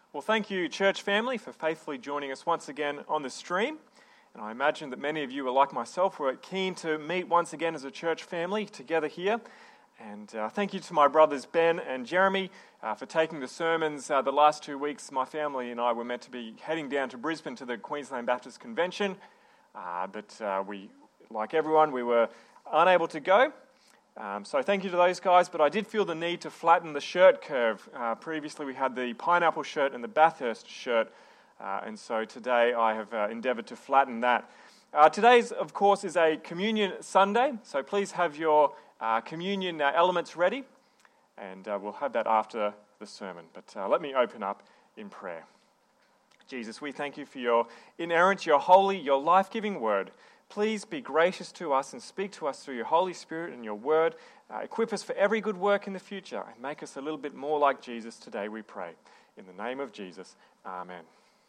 Well, thank you, church family, for faithfully joining us once again on the stream. And I imagine that many of you are like myself, were keen to meet once again as a church family together here. And thank you to my brothers Ben and Jeremy for taking the sermons the last 2 weeks. My family and I were meant to be heading down to Brisbane to the Queensland Baptist Convention, but we, like everyone, we were unable to go. So thank you to those guys, but I did feel the need to flatten the shirt curve. Previously we had the pineapple shirt and the Bathurst shirt, and so today I have endeavoured to flatten that. Today's, of course, is a Communion Sunday, so please have your communion elements ready, and we'll have that after the sermon. But let me open up in prayer. Jesus, we thank you for your inerrant, your holy, your life-giving word. Please be gracious to us and speak to us through your Holy Spirit and your word. Equip us for every good work in the future and make us a little bit more like Jesus today, we pray. In the name of Jesus, amen.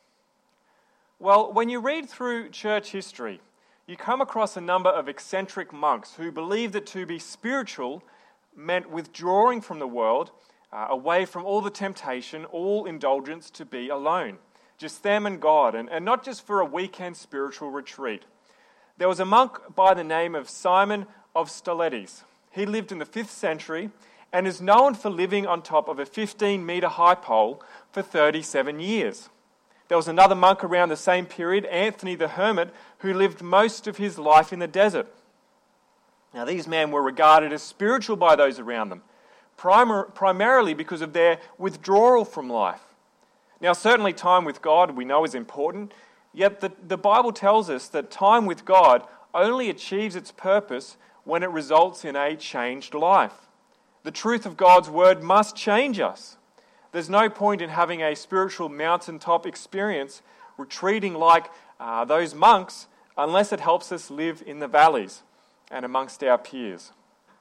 Well, when you read through church history, you come across a number of eccentric monks who believed that to be spiritual meant withdrawing from the world, away from all the temptation, all indulgence, to be alone. Just them and God, and not just for a weekend spiritual retreat. There was a monk by the name of Simon of Stylites. He lived in the 5th century and is known for living on top of a 15-metre high pole for 37 years. There was another monk around the same period, Anthony the Hermit, who lived most of his life in the desert. Now, these men were regarded as spiritual by those around them, primarily because of their withdrawal from life. Now, certainly time with God we know is important, yet the Bible tells us that time with God only achieves its purpose when it results in a changed life. The truth of God's word must change us. There's no point in having a spiritual mountaintop experience, retreating like those monks, unless it helps us live in the valleys and amongst our peers.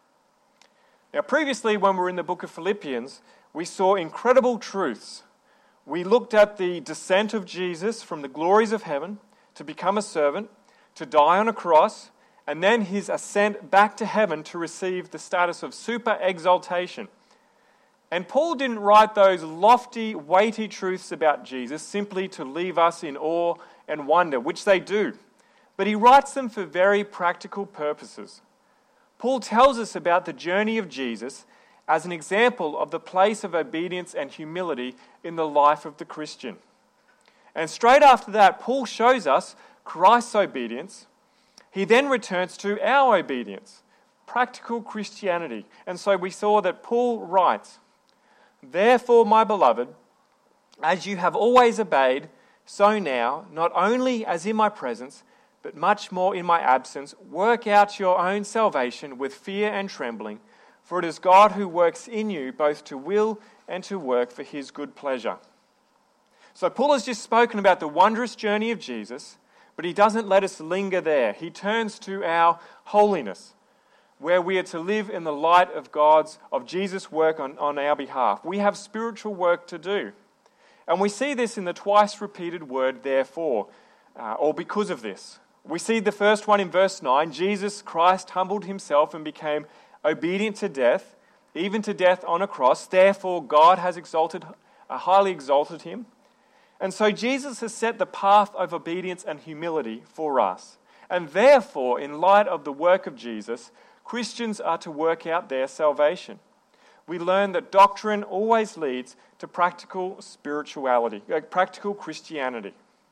Now, previously, when we were in the book of Philippians, we saw incredible truths. We looked at the descent of Jesus from the glories of heaven to become a servant, to die on a cross, and then his ascent back to heaven to receive the status of super exaltation. And Paul didn't write those lofty, weighty truths about Jesus simply to leave us in awe and wonder, which they do, but he writes them for very practical purposes. Paul tells us about the journey of Jesus as an example of the place of obedience and humility in the life of the Christian. And straight after that, Paul shows us Christ's obedience. He then returns to our obedience, practical Christianity. And so we saw that Paul writes, "Therefore, my beloved, as you have always obeyed, so now, not only as in my presence, but much more in my absence, work out your own salvation with fear and trembling, for it is God who works in you both to will and to work for his good pleasure." So Paul has just spoken about the wondrous journey of Jesus, but he doesn't let us linger there. He turns to our holiness, where we are to live in the light of Jesus' work on our behalf. We have spiritual work to do. And we see this in the twice repeated word, therefore, or because of this. We see the first one in verse 9, Jesus Christ humbled himself and became obedient to death, even to death on a cross. Therefore, God has highly exalted him. And so Jesus has set the path of obedience and humility for us. And therefore, in light of the work of Jesus, Christians are to work out their salvation. We learn that doctrine always leads to practical spirituality, practical Christianity.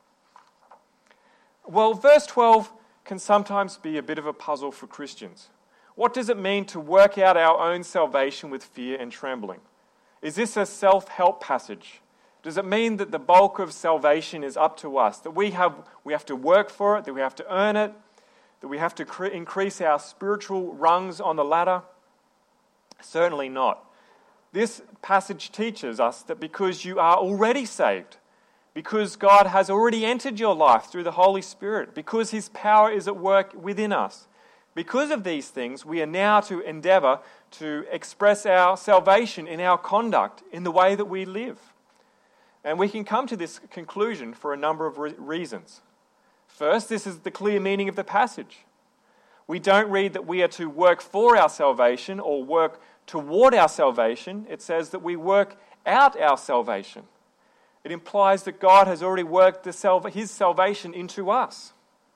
Well, verse 12 can sometimes be a bit of a puzzle for Christians. What does it mean to work out our own salvation with fear and trembling? Is this a self-help passage? Does it mean that the bulk of salvation is up to us? That we have to work for it, that we have to earn it, that we have to increase our spiritual rungs on the ladder? Certainly not. This passage teaches us that because you are already saved, because God has already entered your life through the Holy Spirit, because his power is at work within us, because of these things, we are now to endeavour to express our salvation in our conduct, in the way that we live. And we can come to this conclusion for a number of reasons. First, this is the clear meaning of the passage. We don't read that we are to work for our salvation or work toward our salvation. It says that we work out our salvation. It implies that God has already worked His salvation into us.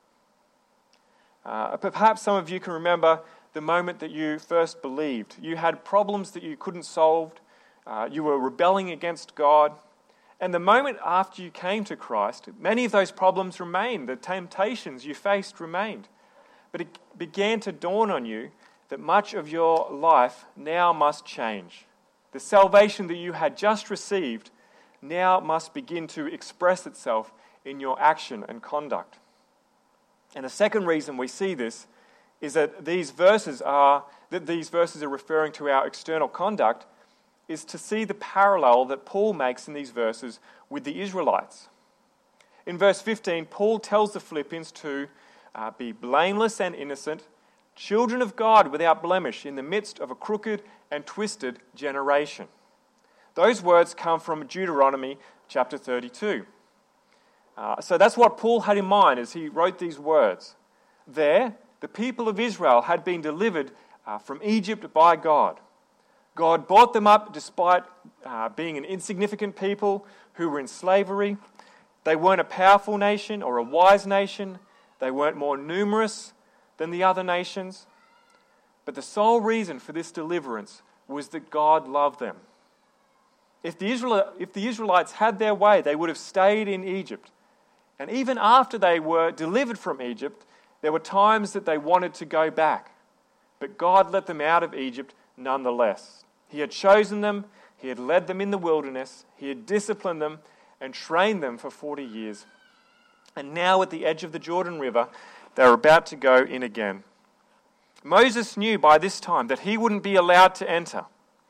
Perhaps some of you can remember the moment that you first believed. You had problems that you couldn't solve. You were rebelling against God. And the moment after you came to Christ, many of those problems remained. The temptations you faced remained. But it began to dawn on you that much of your life now must change. The salvation that you had just received now must begin to express itself in your action and conduct. And the second reason we see this is that these verses are referring to our external conduct, is to see the parallel that Paul makes in these verses with the Israelites. In verse 15, Paul tells the Philippians to be blameless and innocent, children of God without blemish in the midst of a crooked and twisted generation. Those words come from Deuteronomy chapter 32. So that's what Paul had in mind as he wrote these words. There, the people of Israel had been delivered from Egypt by God. God brought them up despite being an insignificant people who were in slavery. They weren't a powerful nation or a wise nation. They weren't more numerous than the other nations. But the sole reason for this deliverance was that God loved them. If the Israelites had their way, they would have stayed in Egypt. And even after they were delivered from Egypt, there were times that they wanted to go back. But God let them out of Egypt nonetheless. He had chosen them, He had led them in the wilderness, He had disciplined them and trained them for 40 years. And now at the edge of the Jordan River, they were about to go in again. Moses knew by this time that he wouldn't be allowed to enter.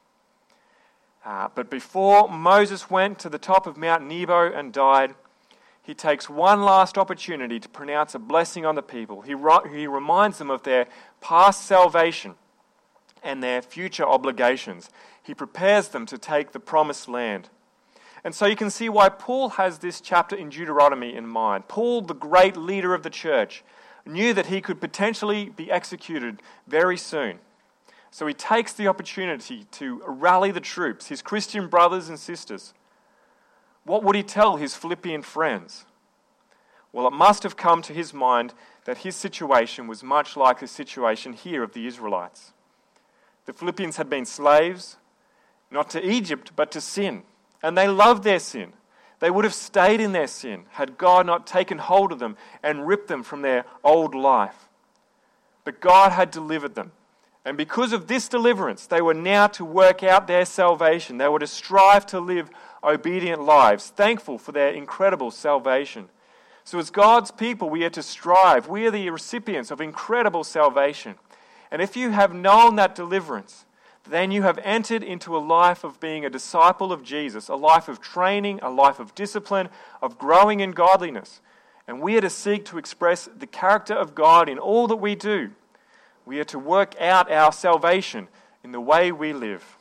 But before Moses went to the top of Mount Nebo and died, he takes one last opportunity to pronounce a blessing on the people. He reminds them of their past salvation and their future obligations. He prepares them to take the promised land. And so you can see why Paul has this chapter in Deuteronomy in mind. Paul, the great leader of the church, knew that he could potentially be executed very soon. So he takes the opportunity to rally the troops, his Christian brothers and sisters. What would he tell his Philippian friends? Well, it must have come to his mind that his situation was much like the situation here of the Israelites. The Philippians had been slaves, not to Egypt, but to sin. And they loved their sin. They would have stayed in their sin had God not taken hold of them and ripped them from their old life. But God had delivered them. And because of this deliverance, they were now to work out their salvation. They were to strive to live obedient lives, thankful for their incredible salvation. So as God's people, we are to strive. We are the recipients of incredible salvation. And if you have known that deliverance, then you have entered into a life of being a disciple of Jesus, a life of training, a life of discipline, of growing in godliness. And we are to seek to express the character of God in all that we do. We are to work out our salvation in the way we live.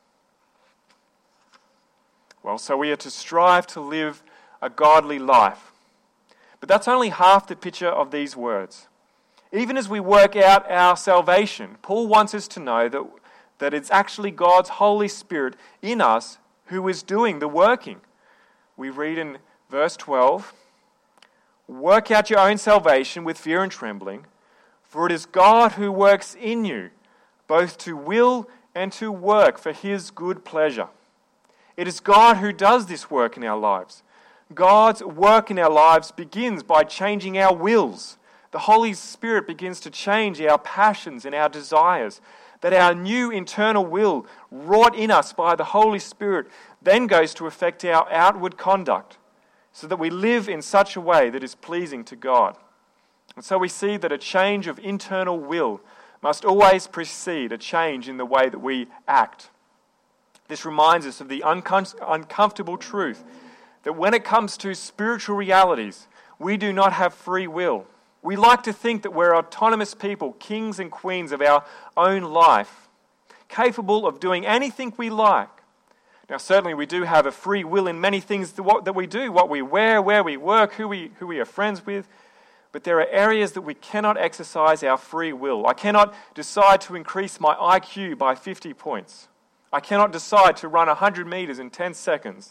Well, so we are to strive to live a godly life. But that's only half the picture of these words. Even as we work out our salvation, Paul wants us to know that it's actually God's Holy Spirit in us who is doing the working. We read in verse 12, "Work out your own salvation with fear and trembling, for it is God who works in you, both to will and to work for His good pleasure." It is God who does this work in our lives. God's work in our lives begins by changing our wills. The Holy Spirit begins to change our passions and our desires. That our new internal will, wrought in us by the Holy Spirit, then goes to affect our outward conduct, so that we live in such a way that is pleasing to God. And so we see that a change of internal will must always precede a change in the way that we act. This reminds us of the uncomfortable truth that when it comes to spiritual realities, we do not have free will. We like to think that we're autonomous people, kings and queens of our own life, capable of doing anything we like. Now, certainly we do have a free will in many things that we do, what we wear, where we work, who we are friends with. But there are areas that we cannot exercise our free will. I cannot decide to increase my IQ by 50 points. I cannot decide to run 100 meters in 10 seconds.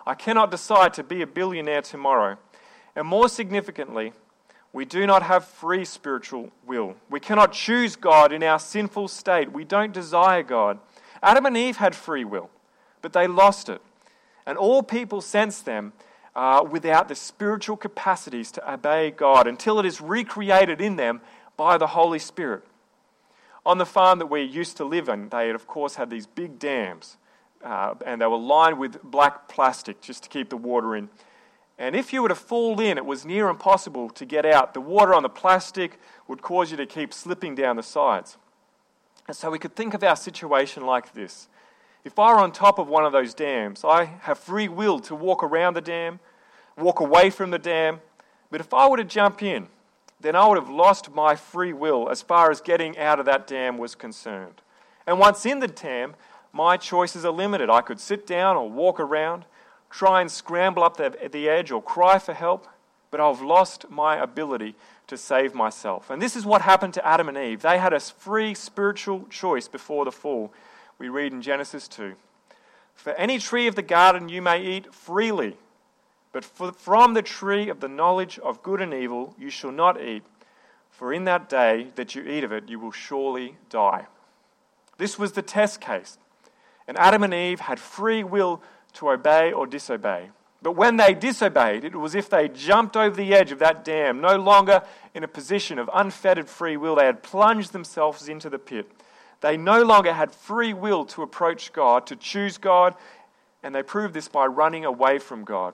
I cannot decide to be a billionaire tomorrow. And more significantly, we do not have free spiritual will. We cannot choose God in our sinful state. We don't desire God. Adam and Eve had free will, but they lost it. And all people since them are without the spiritual capacities to obey God until it is recreated in them by the Holy Spirit. On the farm that we used to live in, they of course had these big dams, and they were lined with black plastic just to keep the water in. And if you were to fall in, it was near impossible to get out. The water on the plastic would cause you to keep slipping down the sides. And so we could think of our situation like this. If I were on top of one of those dams, I have free will to walk around the dam, walk away from the dam. But if I were to jump in, then I would have lost my free will as far as getting out of that dam was concerned. And once in the dam, my choices are limited. I could sit down or walk around, try and scramble up the edge or cry for help, but I've lost my ability to save myself. And this is what happened to Adam and Eve. They had a free spiritual choice before the fall. We read in Genesis 2, "For any tree of the garden you may eat freely, but from the tree of the knowledge of good and evil you shall not eat, for in that day that you eat of it you will surely die." This was the test case. And Adam and Eve had free will to obey or disobey. But when they disobeyed, it was as if they jumped over the edge of that dam, no longer in a position of unfettered free will. They had plunged themselves into the pit. They no longer had free will to approach God, to choose God, and they proved this by running away from God.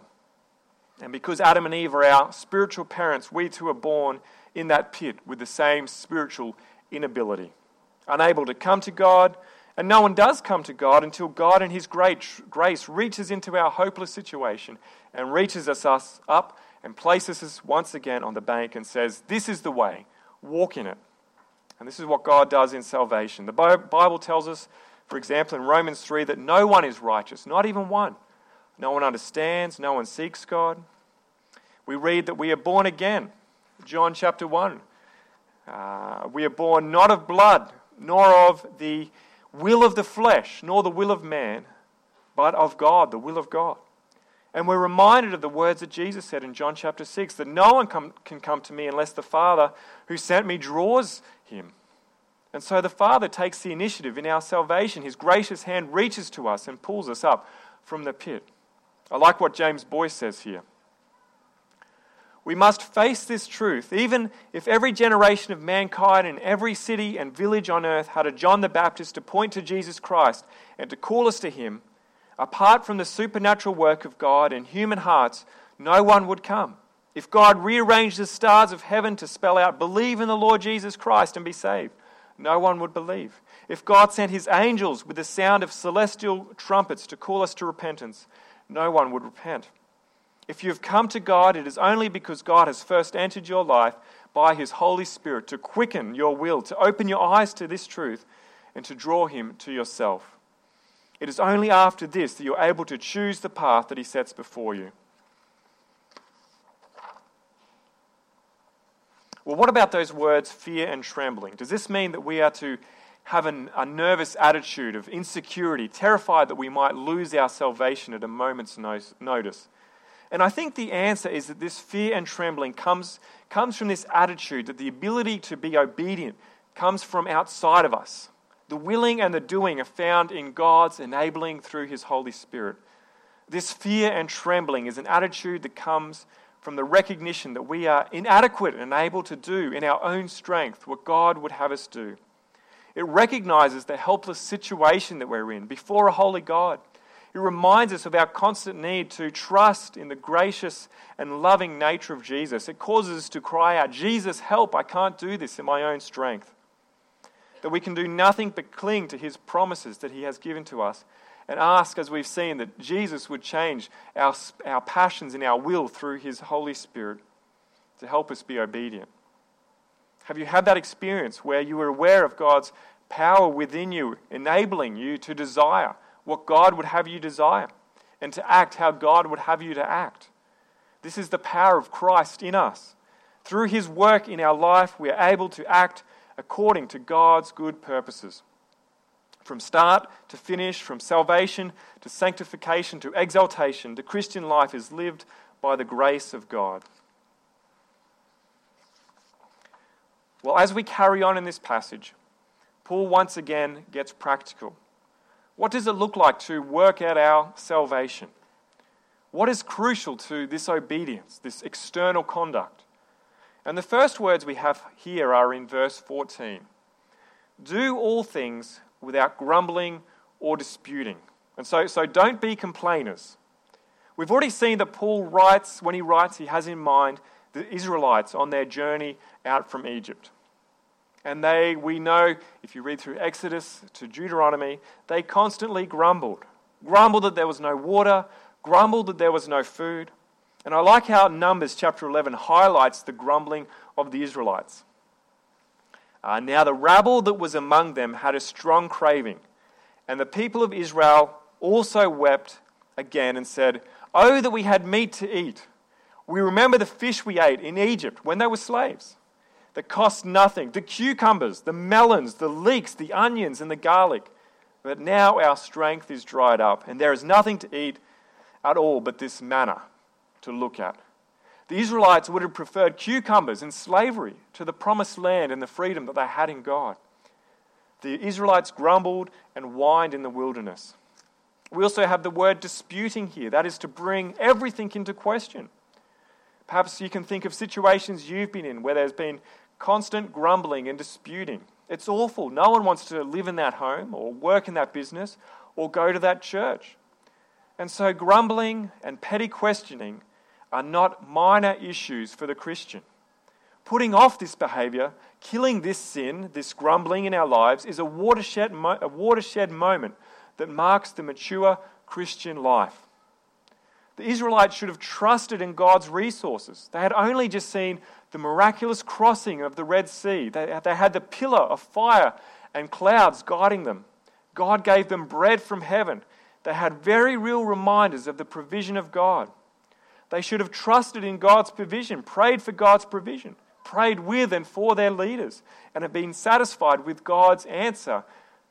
And because Adam and Eve are our spiritual parents, we too are born in that pit with the same spiritual inability. Unable to come to God, and no one does come to God until God in His grace reaches into our hopeless situation and reaches us up and places us once again on the bank and says, "This is the way, walk in it." And this is what God does in salvation. The Bible tells us, for example, in Romans 3, that no one is righteous, not even one. No one understands, no one seeks God. We read that we are born again. John chapter 1. We are born not of blood, nor of the will of the flesh, nor the will of man, but of God, the will of God. And we're reminded of the words that Jesus said in John chapter 6, that no one can come to me unless the Father who sent me draws him. And so the Father takes the initiative in our salvation. His gracious hand reaches to us and pulls us up from the pit. I like what James Boyce says here. We must face this truth, even if every generation of mankind in every city and village on earth had a John the Baptist to point to Jesus Christ and to call us to Him. Apart from the supernatural work of God in human hearts, no one would come. If God rearranged the stars of heaven to spell out, "Believe in the Lord Jesus Christ and be saved," no one would believe. If God sent His angels with the sound of celestial trumpets to call us to repentance, no one would repent. If you have come to God, it is only because God has first entered your life by His Holy Spirit to quicken your will, to open your eyes to this truth, and to draw Him to yourself. It is only after this that you're able to choose the path that He sets before you. Well, what about those words, fear and trembling? Does this mean that we are to have a nervous attitude of insecurity, terrified that we might lose our salvation at a moment's notice? And I think the answer is that this fear and trembling comes from this attitude that the ability to be obedient comes from outside of us. The willing and the doing are found in God's enabling through His Holy Spirit. This fear and trembling is an attitude that comes from the recognition that we are inadequate and unable to do in our own strength what God would have us do. It recognizes the helpless situation that we're in before a holy God. It reminds us of our constant need to trust in the gracious and loving nature of Jesus. It causes us to cry out, "Jesus, help, I can't do this in my own strength." That we can do nothing but cling to His promises that He has given to us and ask, as we've seen, that Jesus would change our passions and our will through His Holy Spirit to help us be obedient. Have you had that experience where you were aware of God's power within you, enabling you to desire what God would have you desire and to act how God would have you to act? This is the power of Christ in us. Through His work in our life, we are able to act according to God's good purposes. From start to finish, from salvation to sanctification to exaltation, the Christian life is lived by the grace of God. Well, as we carry on in this passage, Paul once again gets practical. What does it look like to work out our salvation? What is crucial to this obedience, this external conduct? And the first words we have here are in verse 14. Do all things without grumbling or disputing. And so don't be complainers. We've already seen that Paul writes, he has in mind the Israelites on their journey out from Egypt. And we know, if you read through Exodus to Deuteronomy, they constantly grumbled. Grumbled that there was no water, grumbled that there was no food. And I like how Numbers chapter 11 highlights the grumbling of the Israelites. Now the rabble that was among them had a strong craving, and the people of Israel also wept again and said, "Oh, that we had meat to eat. We remember the fish we ate in Egypt when they were slaves, that cost nothing, the cucumbers, the melons, the leeks, the onions, and the garlic. But now our strength is dried up, and there is nothing to eat at all but this manna to look at." The Israelites would have preferred cucumbers and slavery to the promised land and the freedom that they had in God. The Israelites grumbled and whined in the wilderness. We also have the word disputing here. That is to bring everything into question. Perhaps you can think of situations you've been in where there's been constant grumbling and disputing. It's awful. No one wants to live in that home or work in that business or go to that church. And so grumbling and petty questioning are not minor issues for the Christian. Putting off this behavior, killing this sin, this grumbling in our lives, is a watershed moment that marks the mature Christian life. The Israelites should have trusted in God's resources. They had only just seen the miraculous crossing of the Red Sea. They had the pillar of fire and clouds guiding them. God gave them bread from heaven. They had very real reminders of the provision of God. They should have trusted in God's provision, prayed for God's provision, prayed with and for their leaders, and have been satisfied with God's answer.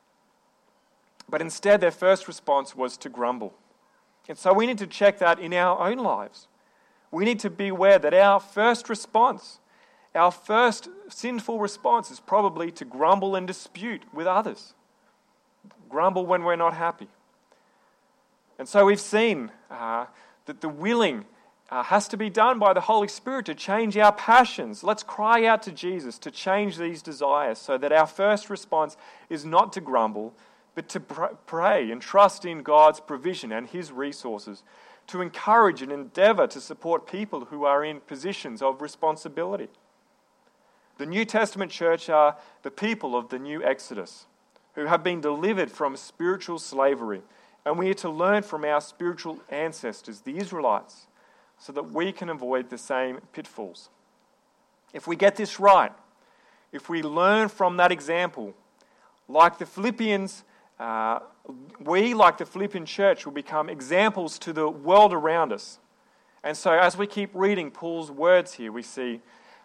But instead, their first response was to grumble. And so we need to check that in our own lives. We need to be aware that our first response, our first sinful response is probably to grumble and dispute with others. Grumble when we're not happy. And so we've seen that the willing has to be done by the Holy Spirit to change our passions. Let's cry out to Jesus to change these desires so that our first response is not to grumble, but to pray and trust in God's provision and His resources, to encourage and endeavor to support people who are in positions of responsibility. The New Testament church are the people of the new Exodus, who have been delivered from spiritual slavery, and we are to learn from our spiritual ancestors, the Israelites, so that we can avoid the same pitfalls. If we get this right, if we learn from that example, like the Philippians, like the Philippian church, will become examples to the world around us. And so as we keep reading Paul's words here, we see,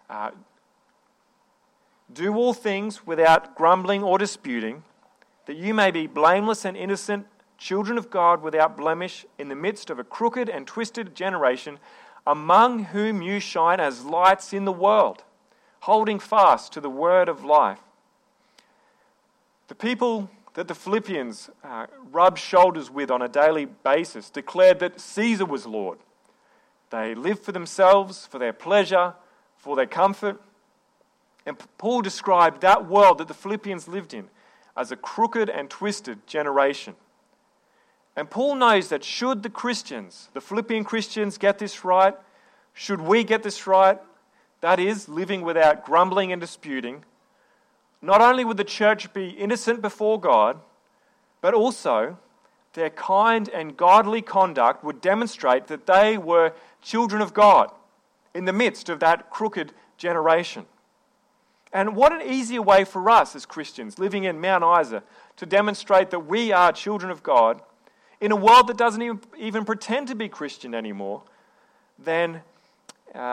do all things without grumbling or disputing, that you may be blameless and innocent, children of God without blemish, in the midst of a crooked and twisted generation, among whom you shine as lights in the world, holding fast to the word of life. The people that the Philippians rubbed shoulders with on a daily basis declared that Caesar was Lord. They lived for themselves, for their pleasure, for their comfort. And Paul described that world that the Philippians lived in as a crooked and twisted generation. And Paul knows that should the Christians, the Philippian Christians, get this right, should we get this right, that is, living without grumbling and disputing, not only would the church be innocent before God, but also their kind and godly conduct would demonstrate that they were children of God in the midst of that crooked generation. And what an easier way for us as Christians living in Mount Isa to demonstrate that we are children of God in a world that doesn't even pretend to be Christian anymore, than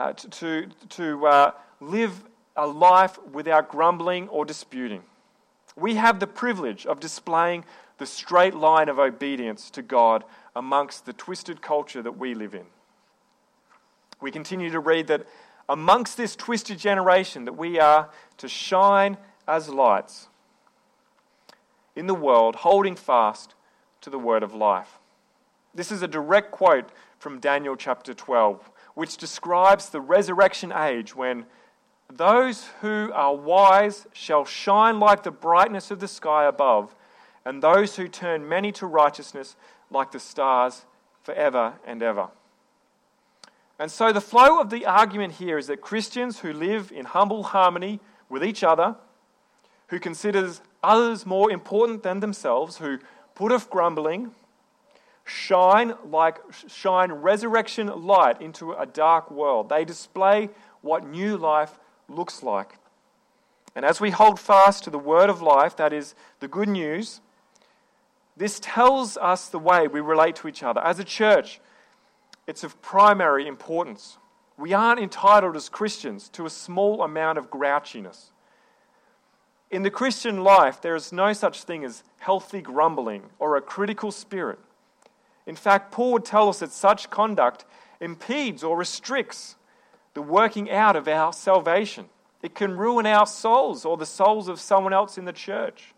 to live a life without grumbling or disputing. We have the privilege of displaying the straight line of obedience to God amongst the twisted culture that we live in. We continue to read that amongst this twisted generation that we are to shine as lights in the world, holding fast to the word of life. This is a direct quote from Daniel chapter 12, which describes the resurrection age when those who are wise shall shine like the brightness of the sky above, and those who turn many to righteousness like the stars forever and ever. And so the flow of the argument here is that Christians who live in humble harmony with each other, who considers others more important than themselves, who put off grumbling, shine resurrection light into a dark world. They display what new life looks like. And as we hold fast to the word of life, that is the good news, this tells us the way we relate to each other. As a church, it's of primary importance. We aren't entitled as Christians to a small amount of grouchiness. In the Christian life, there is no such thing as healthy grumbling or a critical spirit. In fact, Paul would tell us that such conduct impedes or restricts the working out of our salvation. It can ruin our souls or the souls of someone else in the church.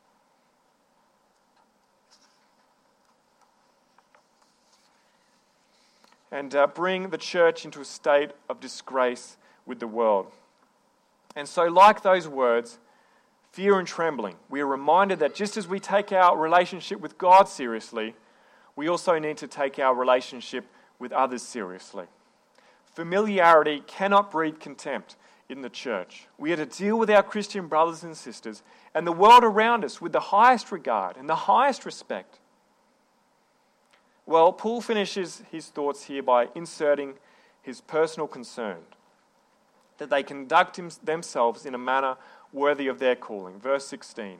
And bring the church into a state of disgrace with the world. And so, like those words, fear and trembling, we are reminded that just as we take our relationship with God seriously, we also need to take our relationship with others seriously. Familiarity cannot breed contempt in the church. We are to deal with our Christian brothers and sisters and the world around us with the highest regard and the highest respect. Well, Paul finishes his thoughts here by inserting his personal concern that they conduct themselves in a manner worthy of their calling. Verse 16.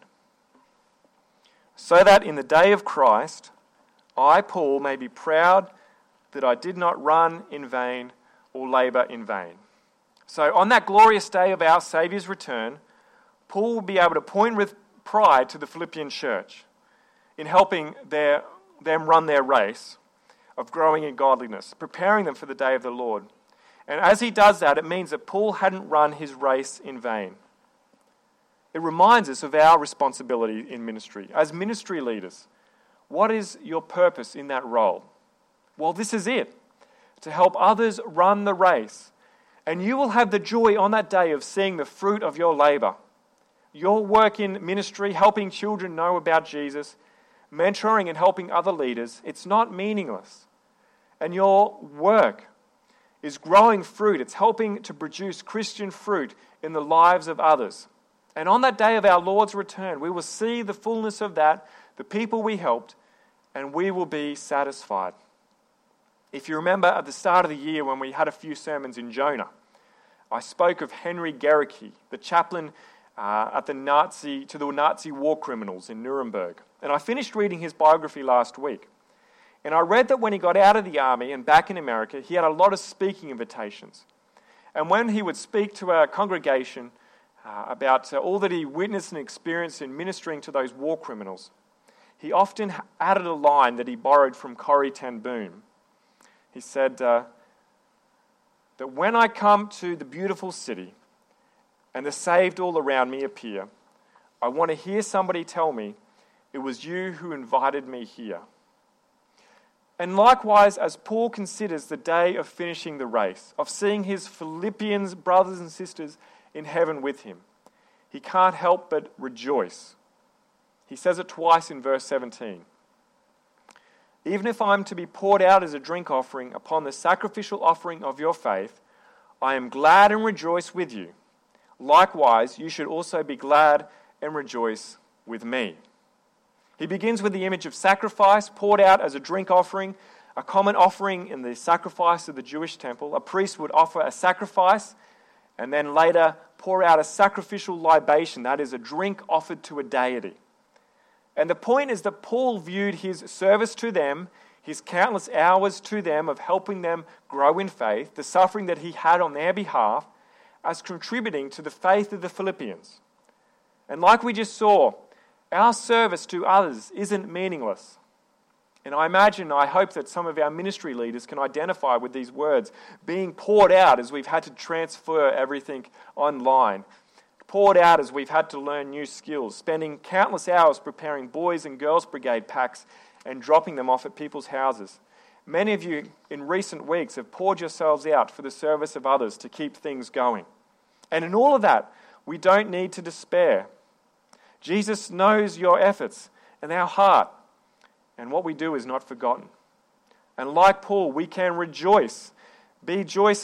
So that in the day of Christ, I, Paul, may be proud that I did not run in vain or labour in vain. So on that glorious day of our Saviour's return, Paul will be able to point with pride to the Philippian church in helping them run their race of growing in godliness, preparing them for the day of the Lord. And as he does that, it means that Paul hadn't run his race in vain. It reminds us of our responsibility in ministry. As ministry leaders, what is your purpose in that role? Well, this is it, to help others run the race. And you will have the joy on that day of seeing the fruit of your labour. Your work in ministry, helping children know about Jesus, mentoring and helping other leaders, it's not meaningless. And your work is growing fruit. It's helping to produce Christian fruit in the lives of others. And on that day of our Lord's return, we will see the fullness of that, the people we helped, and we will be satisfied. If you remember at the start of the year when we had a few sermons in Jonah, I spoke of Henry Gerecke, the chaplain to the Nazi war criminals in Nuremberg. And I finished reading his biography last week. And I read that when he got out of the army and back in America, he had a lot of speaking invitations. And when he would speak to a congregation about all that he witnessed and experienced in ministering to those war criminals, he often added a line that he borrowed from Corrie ten Boom. He said that when I come to the beautiful city and the saved all around me appear, I want to hear somebody tell me, it was you who invited me here. And likewise, as Paul considers the day of finishing the race, of seeing his Philippians brothers and sisters in heaven with him, he can't help but rejoice. He says it twice in verse 17. Even if I am to be poured out as a drink offering upon the sacrificial offering of your faith, I am glad and rejoice with you. Likewise, you should also be glad and rejoice with me. He begins with the image of sacrifice poured out as a drink offering, a common offering in the sacrifice of the Jewish temple. A priest would offer a sacrifice and then later pour out a sacrificial libation, that is, a drink offered to a deity. And the point is that Paul viewed his service to them, his countless hours to them of helping them grow in faith, the suffering that he had on their behalf, as contributing to the faith of the Philippians. And like we just saw, our service to others isn't meaningless. And I hope that some of our ministry leaders can identify with these words being poured out as we've had to transfer everything online, poured out as we've had to learn new skills, spending countless hours preparing Boys and Girls Brigade packs and dropping them off at people's houses. Many of you in recent weeks have poured yourselves out for the service of others to keep things going. And in all of that, we don't need to despair. Jesus knows your efforts and our heart, and what we do is not forgotten. And like Paul, we can rejoice. Paul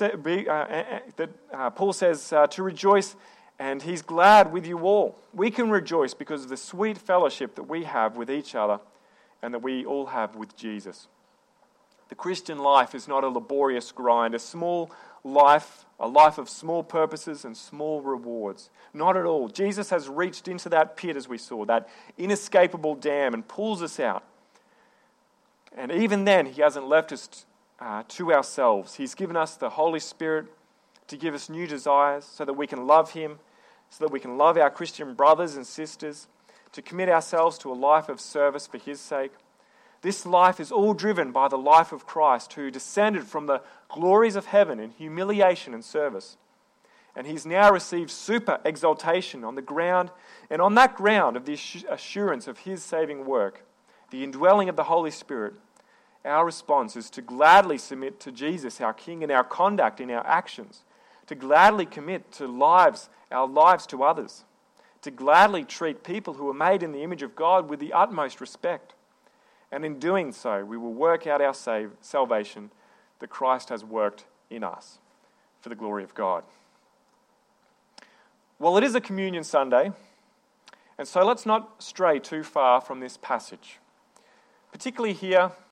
says to rejoice, and he's glad with you all. We can rejoice because of the sweet fellowship that we have with each other and that we all have with Jesus. The Christian life is not a laborious grind, a life of small purposes and small rewards. Not at all. Jesus has reached into that pit, as we saw, that inescapable dam, and pulls us out. And even then, he hasn't left us to ourselves. He's given us the Holy Spirit to give us new desires so that we can love him, so that we can love our Christian brothers and sisters, to commit ourselves to a life of service for his sake. This life is all driven by the life of Christ, who descended from the glories of heaven in humiliation and service. And he's now received super exaltation on the ground, and on that ground of the assurance of his saving work, the indwelling of the Holy Spirit, our response is to gladly submit to Jesus, our King, in our conduct, in our actions, to gladly commit to our lives to others, to gladly treat people who are made in the image of God with the utmost respect. And in doing so, we will work out our salvation that Christ has worked in us for the glory of God. Well, it is a Communion Sunday, and so let's not stray too far from this passage. Particularly here